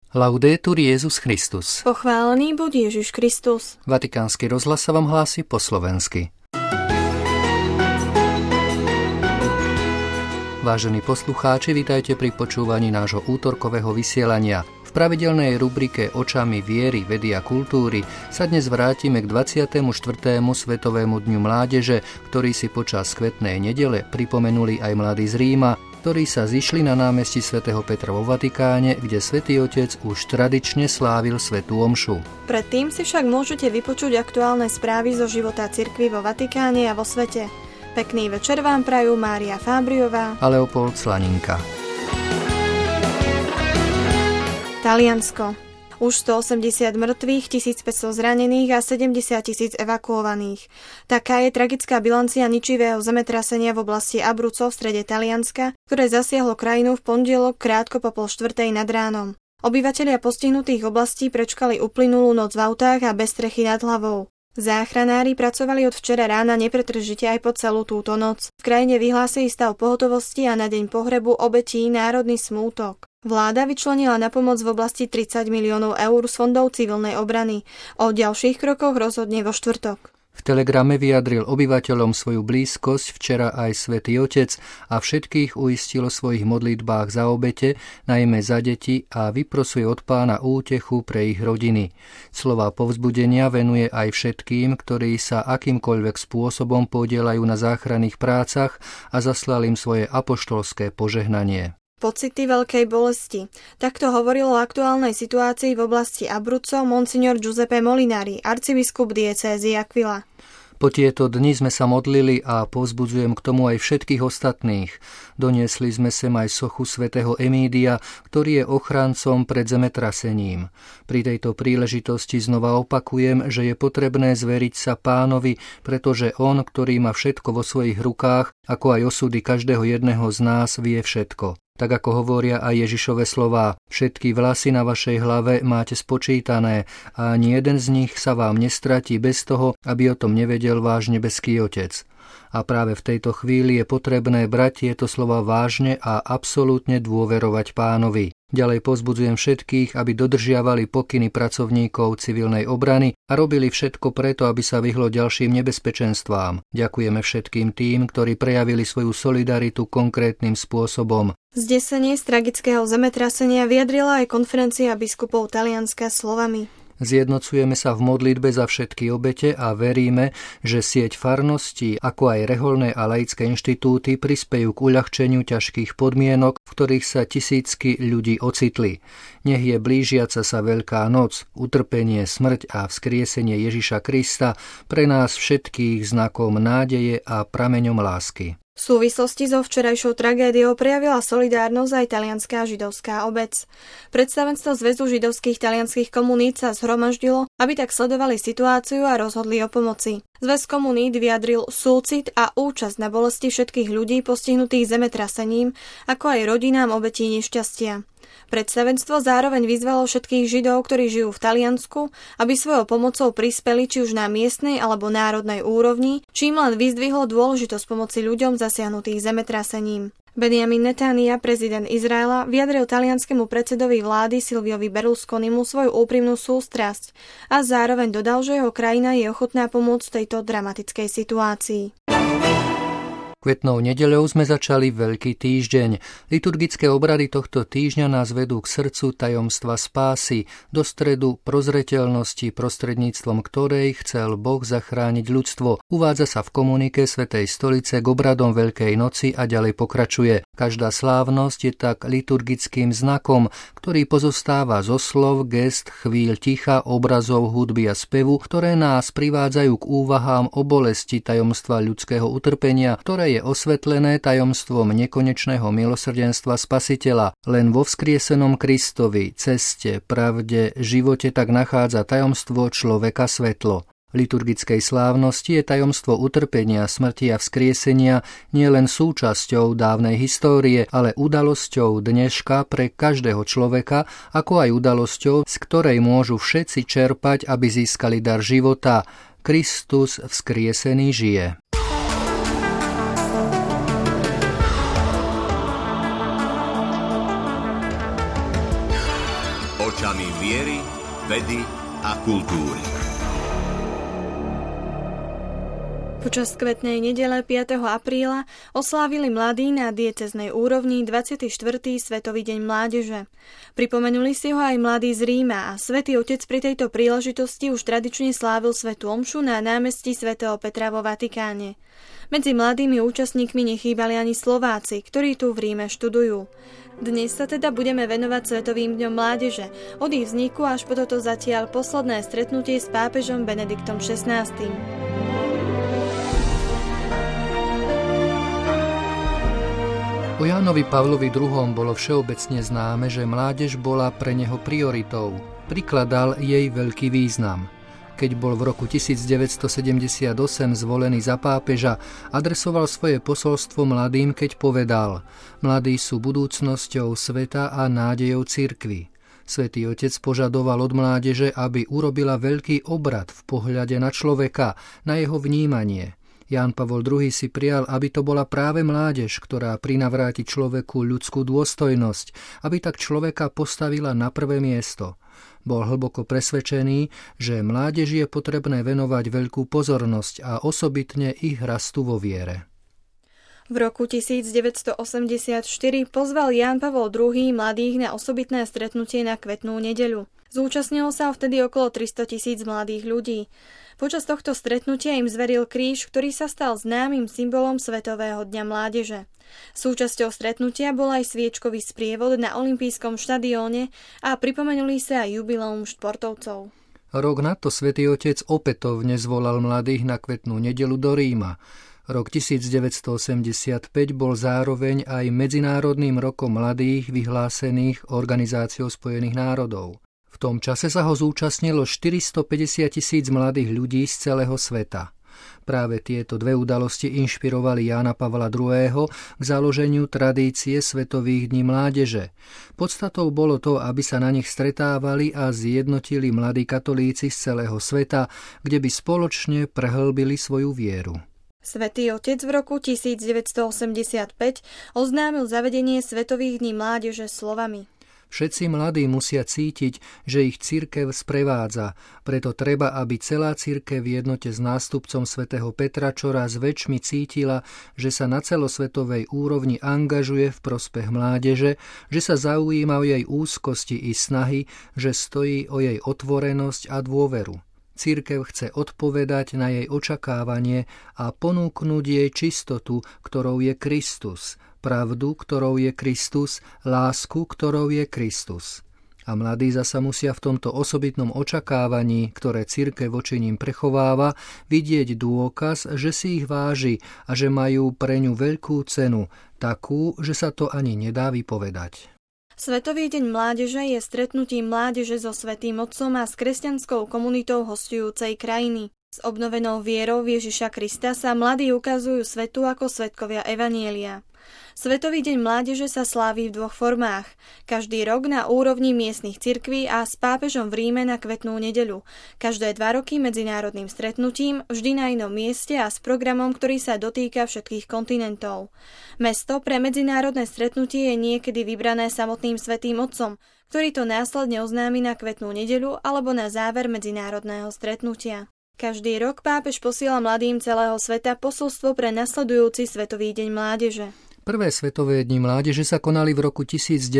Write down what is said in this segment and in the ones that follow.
Laudetur Jesus Christus. Pochválený buď Ježiš Kristus. Vatikánsky rozhlas sa vám hlási po slovensky. Vážení poslucháči, vitajte pri počúvaní nášho útorkového vysielania. V pravidelnej rubrike Očami viery, vedy a kultúry sa dnes vrátime k 24. Svetovému dňu mládeže, ktorý si počas kvetnej nedele pripomenuli aj mladí z Ríma, ktorí sa zišli na námestí svätého Petra vo Vatikáne, kde Svätý Otec už tradične slávil svätú omšu. Predtým si však môžete vypočuť aktuálne správy zo života cirkvi vo Vatikáne a vo svete. Pekný večer vám prajú Mária Fábriová a Leopold Slaninka. Taliansko. Už 180 mŕtvych, 1500 zranených a 70 000 evakuovaných. Taká je tragická bilancia ničivého zemetrasenia v oblasti Abruzzo v strede Talianska, ktoré zasiahlo krajinu v pondelok krátko po 3:30 nad ránom. Obyvatelia postihnutých oblastí prečkali uplynulú noc v autách a bez strechy nad hlavou. Záchranári pracovali od včera rána nepretržite aj po celú túto noc. V krajine vyhlásili stav pohotovosti a na deň pohrebu obetí národný smútok. Vláda vyčlenila na pomoc v oblasti 30 miliónov eur z fondov civilnej obrany. O ďalších krokoch rozhodne vo štvrtok. V telegrame vyjadril obyvateľom svoju blízkosť včera aj Svätý Otec a všetkých uistil o svojich modlitbách za obete, najmä za deti, a vyprosuje od Pána útechu pre ich rodiny. Slová povzbudenia venuje aj všetkým, ktorí sa akýmkoľvek spôsobom podieľajú na záchranných prácach, a zaslal im svoje apoštolské požehnanie. Pocity veľkej bolesti. Takto hovoril o aktuálnej situácii v oblasti Abruzzo monsignor Giuseppe Molinari, arcibiskup diecézy Aquila. Po tieto dni sme sa modlili a povzbudzujem k tomu aj všetkých ostatných. Doniesli sme sem aj sochu svätého Emídia, ktorý je ochrancom pred zemetrasením. Pri tejto príležitosti znova opakujem, že je potrebné zveriť sa Pánovi, pretože on, ktorý má všetko vo svojich rukách, ako aj osudy každého jedného z nás, vie všetko. Tak ako hovoria aj Ježišove slová, všetky vlasy na vašej hlave máte spočítané a ani jeden z nich sa vám nestratí bez toho, aby o tom nevedel váš nebeský Otec. A práve v tejto chvíli je potrebné brať tieto slova vážne a absolútne dôverovať Pánovi. Ďalej povzbudzujem všetkých, aby dodržiavali pokyny pracovníkov civilnej obrany a robili všetko preto, aby sa vyhlo ďalším nebezpečenstvám. Ďakujeme všetkým tým, ktorí prejavili svoju solidaritu konkrétnym spôsobom. Zdesenie z tragického zemetrasenia vyjadrila aj konferencia biskupov Talianska slovami: Zjednocujeme sa v modlitbe za všetky obete a veríme, že sieť farností, ako aj reholné a laické inštitúty prispejú k uľahčeniu ťažkých podmienok, v ktorých sa tisícky ľudí ocitli. Nech je blížiaca sa Veľká noc, utrpenie, smrť a vzkriesenie Ježiša Krista pre nás všetkých znakom nádeje a prameňom lásky. V súvislosti so včerajšou tragédiou prejavila solidárnosť aj talianská židovská obec. Predstavenstvo Zväzu židovských talianskych komunít sa zhromaždilo, aby tak sledovali situáciu a rozhodli o pomoci. Zväz komunít vyjadril súcit a účasť na bolesti všetkých ľudí postihnutých zemetrasením, ako aj rodinám obetí nešťastia. Predstavenstvo zároveň vyzvalo všetkých Židov, ktorí žijú v Taliansku, aby svojou pomocou prispeli či už na miestnej alebo národnej úrovni, čím len vyzdvihlo dôležitosť pomoci ľuďom zasiahnutých zemetrasením. Benjamin Netanyahu, prezident Izraela, vyjadril talianskému predsedovi vlády Silviovi Berlusconimu svoju úprimnú sústrasť a zároveň dodal, že jeho krajina je ochotná pomôcť v tejto dramatickej situácii. Kvetnou nedeľou sme začali Veľký týždeň. Liturgické obrady tohto týždňa nás vedú k srdcu tajomstva spásy, do stredu prozreteľnosti, prostredníctvom ktorej chcel Boh zachrániť ľudstvo. Uvádza sa v komunike Svätej stolice k obradom Veľkej noci a ďalej pokračuje. Každá slávnosť je tak liturgickým znakom, ktorý pozostáva zo slov, gest, chvíľ ticha, obrazov, hudby a spevu, ktoré nás privádzajú k úvahám o bolesti tajomstva ľudského utrpenia, ktoré je osvetlené tajomstvom nekonečného milosrdenstva Spasiteľa. Len vo vzkriesenom Kristovi, ceste, pravde, živote tak nachádza tajomstvo človeka svetlo. Liturgickej slávnosti je tajomstvo utrpenia, smrti a vzkriesenia nielen súčasťou dávnej histórie, ale udalosťou dneška pre každého človeka, ako aj udalosťou, z ktorej môžu všetci čerpať, aby získali dar života. Kristus vzkriesený žije. očami viery, vedy a kultúry. Počas kvetnej nedele 5. apríla oslávili mladí na diecéznej úrovni 24. Svetový deň mládeže. Pripomenuli si ho aj mladí z Ríma a Svätý Otec pri tejto príležitosti už tradične slávil svätú omšu na námestí svätého Petra vo Vatikáne. Medzi mladými účastníkmi nechýbali ani Slováci, ktorí tu v Ríme študujú. Dnes sa teda budeme venovať Svetovým dňom mládeže, od ich vzniku až po toto zatiaľ posledné stretnutie s pápežom Benediktom XVI. O Jánovi Pavlovi II. Bolo všeobecne známe, že mládež bola pre neho prioritou. Prikladal jej veľký význam. Keď bol v roku 1978 zvolený za pápeža, adresoval svoje posolstvo mladým, keď povedal: Mladí sú budúcnosťou sveta a nádejou cirkvi. Svätý Otec požadoval od mládeže, aby urobila veľký obrad v pohľade na človeka, na jeho vnímanie. Ján Pavol II si prijal, aby to bola práve mládež, ktorá prinavráti človeku ľudskú dôstojnosť, aby tak človeka postavila na prvé miesto. Bol hlboko presvedčený, že mládeži je potrebné venovať veľkú pozornosť a osobitne ich rastu vo viere. V roku 1984 pozval Ján Pavol II mladých na osobitné stretnutie na kvetnú nedeľu. Zúčastnilo sa vtedy okolo 300 000 mladých ľudí. Počas tohto stretnutia im zveril kríž, ktorý sa stal známym symbolom Svetového dňa mládeže. Súčasťou stretnutia bol aj sviečkový sprievod na olympijskom štadióne a pripomenuli sa aj jubileum športovcov. Rok na to Svätý Otec opätovne zvolal mladých na kvetnú nedeľu do Ríma. Rok 1985 bol zároveň aj Medzinárodným rokom mladých vyhlásených Organizáciou spojených národov. V tom čase sa ho zúčastnilo 450 000 mladých ľudí z celého sveta. Práve tieto dve udalosti inšpirovali Jána Pavla II. K založeniu tradície Svetových dní mládeže. Podstatou bolo to, aby sa na nich stretávali a zjednotili mladí katolíci z celého sveta, kde by spoločne prehlbili svoju vieru. Svätý Otec v roku 1985 oznámil zavedenie Svetových dní mládeže slovami: Všetci mladí musia cítiť, že ich cirkev sprevádza, preto treba, aby celá cirkev v jednote s nástupcom svätého Petra čoraz väčšmi cítila, že sa na celosvetovej úrovni angažuje v prospech mládeže, že sa zaujíma o jej úzkosti i snahy, že stojí o jej otvorenosť a dôveru. Cirkev chce odpovedať na jej očakávanie a ponúknuť jej čistotu, ktorou je Kristus, pravdu, ktorou je Kristus, lásku, ktorou je Kristus. A mladí zasa musia v tomto osobitnom očakávaní, ktoré cirkev voči ním prechováva, vidieť dôkaz, že si ich váži a že majú pre ňu veľkú cenu, takú, že sa to ani nedá vypovedať. Svetový deň mládeže je stretnutím mládeže so Svätým Otcom a s kresťanskou komunitou hostujúcej krajiny. S obnovenou vierou v Ježiša Krista sa mladí ukazujú svetu ako svedkovia evanjelia. Svetový deň mládeže sa slávi v dvoch formách. Každý rok na úrovni miestnych cirkví a s pápežom v Ríme na kvetnú nedeľu. Každé 2 roky medzinárodným stretnutím, vždy na inom mieste a s programom, ktorý sa dotýka všetkých kontinentov. Mesto pre medzinárodné stretnutie je niekedy vybrané samotným Svätým Otcom, ktorý to následne oznámi na kvetnú nedeľu alebo na záver medzinárodného stretnutia. Každý rok pápež posiela mladým celého sveta posolstvo pre nasledujúci Svetový deň mládeže. Prvé Svetové dni mládeže sa konali v roku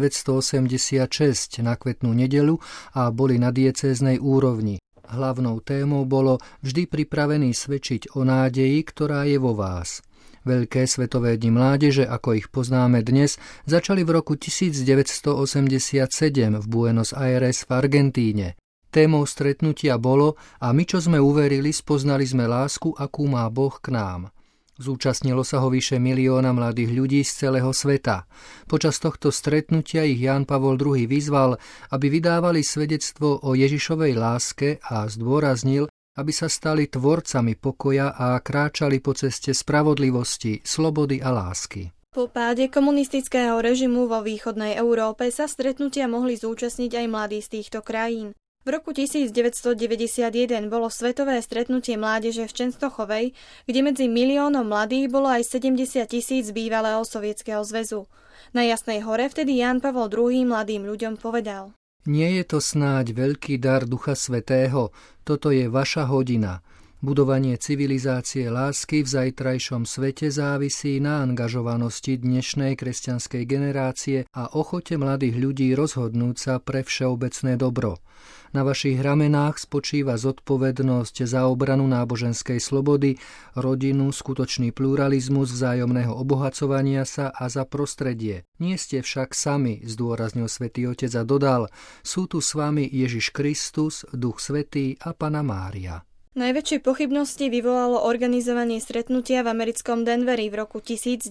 1986 na kvetnú nedeľu a boli na diecéznej úrovni. Hlavnou témou bolo vždy pripravený svedčiť o nádeji, ktorá je vo vás. Veľké Svetové dni mládeže, ako ich poznáme dnes, začali v roku 1987 v Buenos Aires v Argentíne. Témou stretnutia bolo: a my, čo sme uverili, spoznali sme lásku, akú má Boh k nám. Zúčastnilo sa ho vyše 1 milióna mladých ľudí z celého sveta. Počas tohto stretnutia ich Ján Pavol II vyzval, aby vydávali svedectvo o Ježišovej láske a zdôraznil, aby sa stali tvorcami pokoja a kráčali po ceste spravodlivosti, slobody a lásky. Po páde komunistického režimu vo východnej Európe sa stretnutia mohli zúčastniť aj mladí z týchto krajín. V roku 1991 bolo svetové stretnutie mládeže v Čenstochovej, kde medzi miliónom mladých bolo aj 70 000 bývalého Sovietskeho zväzu. Na Jasnej hore vtedy Ján Pavol II mladým ľuďom povedal: Nie je to snáď veľký dar Ducha Svätého, toto je vaša hodina. Budovanie civilizácie lásky v zajtrajšom svete závisí na angažovanosti dnešnej kresťanskej generácie a ochote mladých ľudí rozhodnúť sa pre všeobecné dobro. Na vašich ramenách spočíva zodpovednosť za obranu náboženskej slobody, rodinu, skutočný pluralizmus, vzájomného obohacovania sa a za prostredie. Nie ste však sami, zdôraznil Svätý Otec a dodal, sú tu s vami Ježiš Kristus, Duch Svätý a Panna Mária. Najväčšie pochybnosti vyvolalo organizovanie stretnutia v americkom Denveri v roku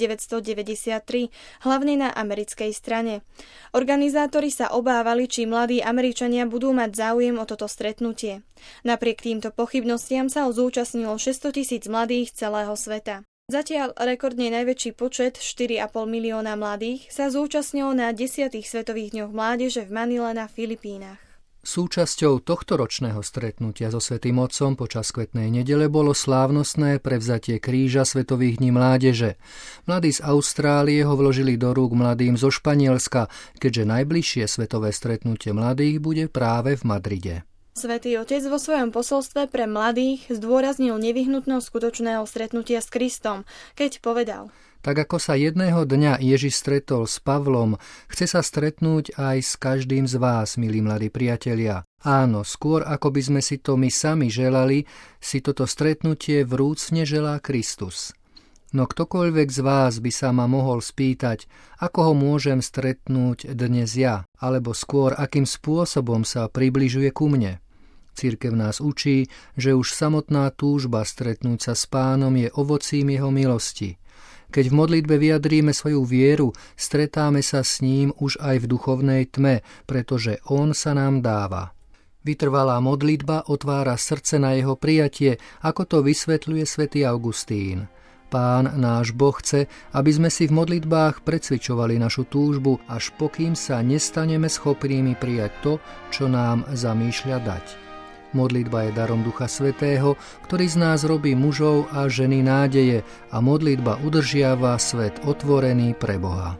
1993, hlavne na americkej strane. Organizátori sa obávali, či mladí Američania budú mať záujem o toto stretnutie. Napriek týmto pochybnostiam sa zúčastnilo 600 000 mladých z celého sveta. Zatiaľ rekordne najväčší počet 4,5 milióna mladých sa zúčastnilo na 10. svetových dňoch mládeže v Manile na Filipínach. Súčasťou tohtoročného stretnutia so Svätým Otcom počas Kvetnej nedele bolo slávnostné prevzatie kríža Svetových dní mládeže. Mladí z Austrálie ho vložili do rúk mladým zo Španielska, keďže najbližšie svetové stretnutie mladých bude práve v Madride. Svätý Otec vo svojom posolstve pre mladých zdôraznil nevyhnutnosť skutočného stretnutia s Kristom, keď povedal: Tak ako sa jedného dňa Ježiš stretol s Pavlom, chce sa stretnúť aj s každým z vás, milí mladí priatelia. Áno, skôr ako by sme si to my sami želali, si toto stretnutie vrúcne želá Kristus. No ktokoľvek z vás by sa ma mohol spýtať, ako ho môžem stretnúť dnes ja, alebo skôr akým spôsobom sa približuje ku mne. Cirkev nás učí, že už samotná túžba stretnúť sa s Pánom je ovocím jeho milosti. Keď v modlitbe vyjadríme svoju vieru, stretáme sa s ním už aj v duchovnej tme, pretože on sa nám dáva. Vytrvalá modlitba otvára srdce na jeho prijatie, ako to vysvetľuje svätý Augustín. Pán náš Boh chce, aby sme si v modlitbách precvičovali našu túžbu, až pokým sa nestaneme schopnými prijať to, čo nám zamýšľa dať. Modlitba je darom Ducha Svätého, ktorý z nás robí mužov a ženy nádeje a modlitba udržiava svet otvorený pre Boha.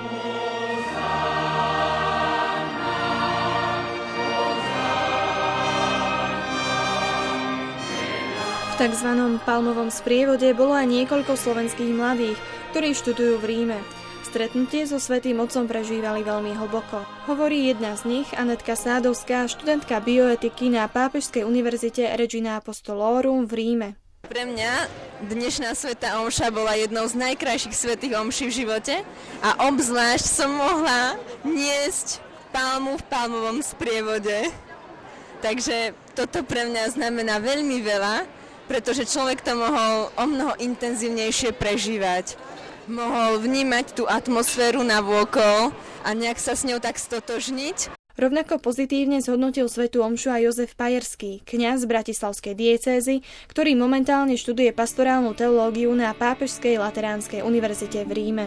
V tzv. Palmovom sprievode bolo aj niekoľko slovenských mladých, ktorí študujú v Ríme. Stretnutie so Svätým Otcom prežívali veľmi hlboko. Hovorí jedna z nich, Anetka Sádovská, študentka bioetiky na Pápežskej univerzite Regina Apostolorum v Ríme. Pre mňa dnešná svätá omša bola jednou z najkrajších svätých omší v živote a obzvlášť som mohla niesť palmu v palmovom sprievode. Takže toto pre mňa znamená veľmi veľa, pretože človek to mohol o mnoho intenzívnejšie prežívať. Mohol vnímať tú atmosféru navôkol a nejak sa s ňou tak stotožniť. Rovnako pozitívne zhodnotil svätú omšu aj Jozef Pajerský, kňaz z bratislavskej diecézy, ktorý momentálne študuje pastorálnu teológiu na Pápežskej lateránskej univerzite v Ríme.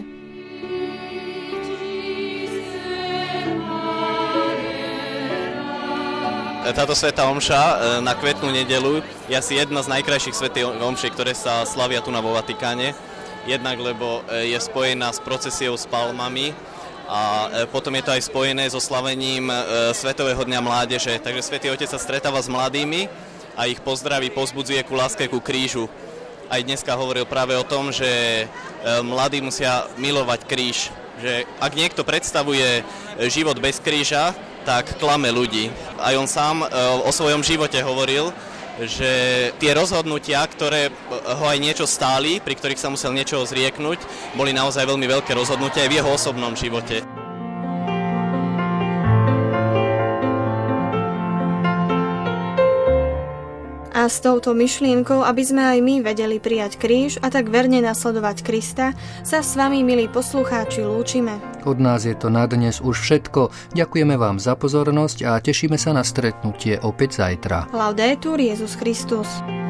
Táto svätá omša na Kvetnú nedeľu je asi jedna z najkrajších svätých omší, ktoré sa slavia tu vo Vatikáne. Jednak, lebo je spojená s procesiou s palmami a potom je to aj spojené so slavením Svetového dňa mládeže. Takže Svätý Otec sa stretáva s mladými a ich pozdraví, povzbudzuje ku láske, ku krížu. Aj dneska hovoril práve o tom, že mladí musia milovať kríž. Že ak niekto predstavuje život bez kríža, tak klame ľudí. Aj on sám o svojom živote hovoril, že tie rozhodnutia, ktoré ho aj niečo stáli, pri ktorých sa musel niečoho zrieknúť, boli naozaj veľmi veľké rozhodnutia aj v jeho osobnom živote. A s touto myšlienkou, aby sme aj my vedeli prijať kríž a tak verne nasledovať Krista, sa s vami, milí poslucháči, lúčime. Od nás je to na dnes už všetko. Ďakujeme vám za pozornosť a tešíme sa na stretnutie opäť zajtra. Laudetur Jesus Christus.